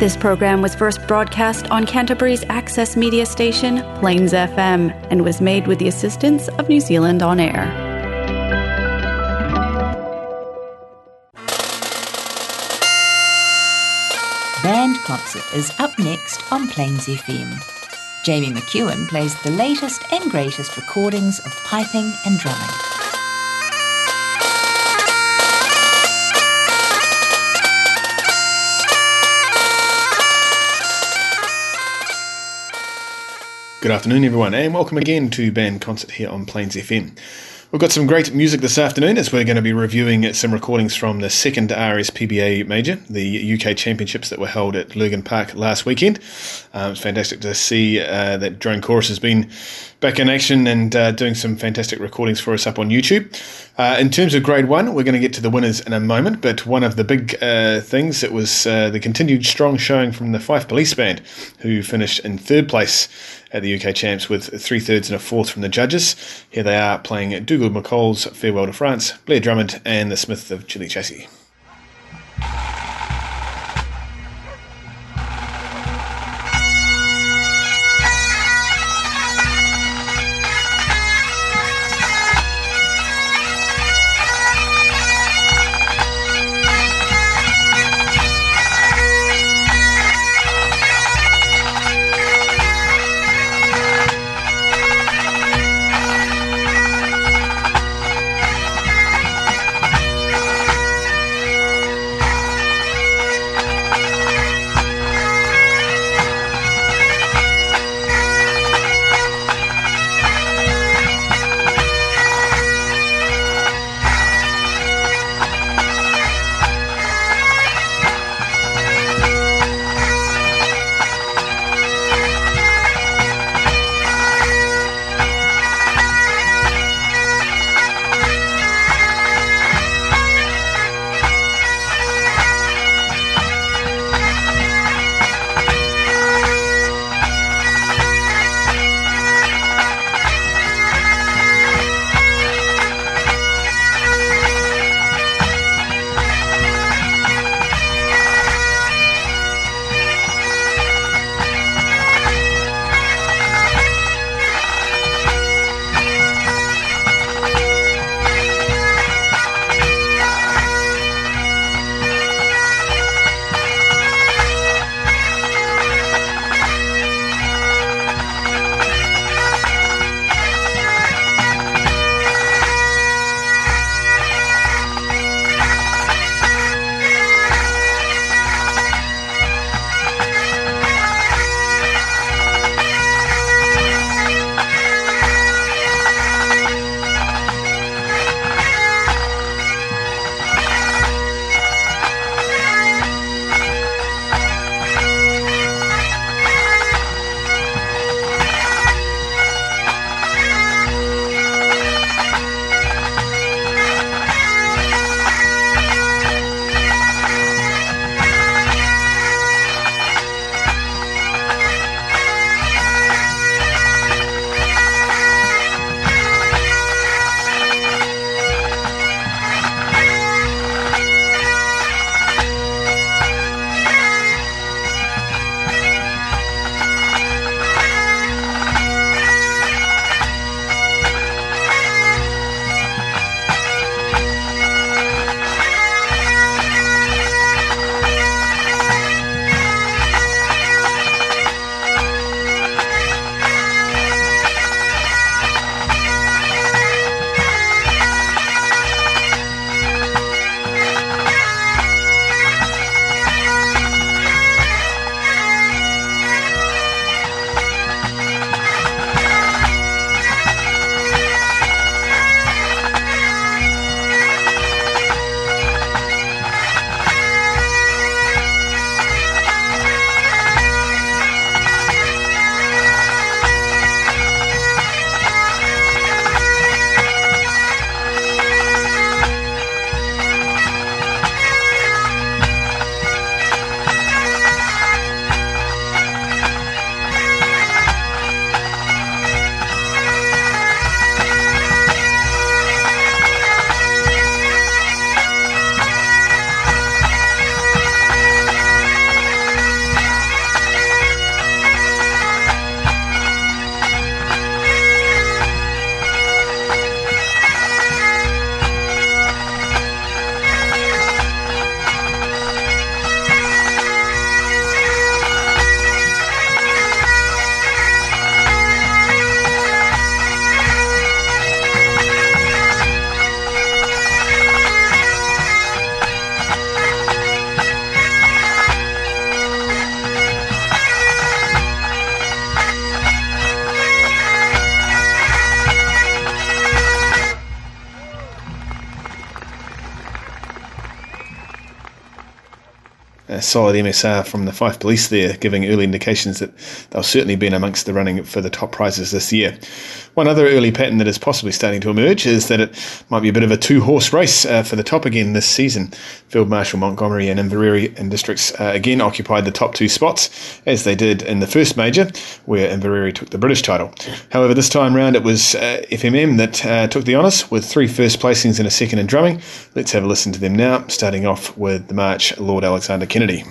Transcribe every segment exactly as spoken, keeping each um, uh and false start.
This program was first broadcast on Canterbury's access media station, Plains F M, and was made with the assistance of New Zealand On Air. Band Concert is up next on Plains F M. Jamie McEwen plays the latest and greatest recordings of piping and drumming. Good afternoon, everyone, and welcome again to Band Concert here on Plains F M. We've got some great music this afternoon as we're going to be reviewing some recordings from the second R S P B A Major, the U K Championships that were held at Lurgan Park last weekend. Um, it's fantastic to see uh, that Drone Chorus has been back in action and uh, doing some fantastic recordings for us up on YouTube. Uh, in terms of Grade one, we're going to get to the winners in a moment, but one of the big uh, things, it was uh, the continued strong showing from the Fife Police Band, who finished in third place at the U K Champs with three thirds and a fourth from the judges. Here they are playing Dougal McCall's Farewell to France, Blair Drummond and the Smith of Chili Chassis. solid M S R from the Fife Police there, giving early indications that they'll certainly be amongst the running for the top prizes this year. One other early pattern that is possibly starting to emerge is that it might be a bit of a two-horse race uh, for the top again this season. Field Marshal Montgomery and Inverary and Districts uh, again occupied the top two spots, as they did in the first major, where Inverary took the British title. However, this time round it was uh, F M M that uh, took the honours, with three first placings and a second in drumming. Let's have a listen to them now, starting off with the march Lord Alexander Kennedy.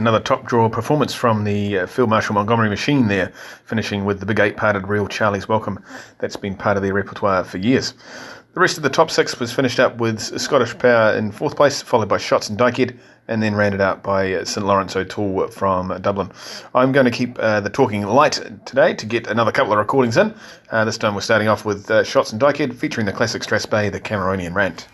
another top draw performance from the uh, Field Marshal Montgomery Machine there, finishing with the big eight-parted reel Charlie's Welcome. That's been part of their repertoire for years. The rest of the top six was finished up with Scottish Power in fourth place, followed by Shots and Dykehead, and then rounded out by St Lawrence O'Toole from Dublin. I'm going to keep uh, the talking light today to get another couple of recordings in. Uh, this time we're starting off with uh, Shots and Dykehead, featuring the classic Strathspey, the Cameronian Rant.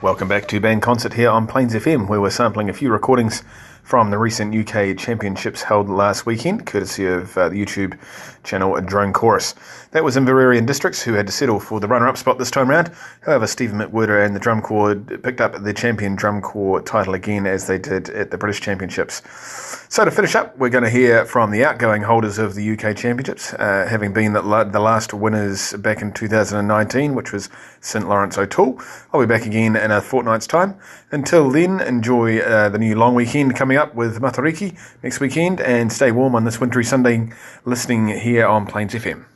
Welcome back to Band Concert here on Plains F M, where we're sampling a few recordings from the recent U K Championships held last weekend, courtesy of uh, the YouTube channel Drone Chorus. That was Inverary Districts, who had to settle for the runner-up spot this time round. However, Stephen McWhirter and the Drum Corps picked up the Champion Drum Corps title again, as they did at the British Championships. So to finish up, we're going to hear from the outgoing holders of the U K Championships, uh, having been the, la- the last winners back in two thousand nineteen, which was St Lawrence O'Toole. I'll be back again in a fortnight's time. Until then, enjoy uh, the new long weekend coming up with Matariki next weekend, and stay warm on this wintry Sunday listening here on Plains F M.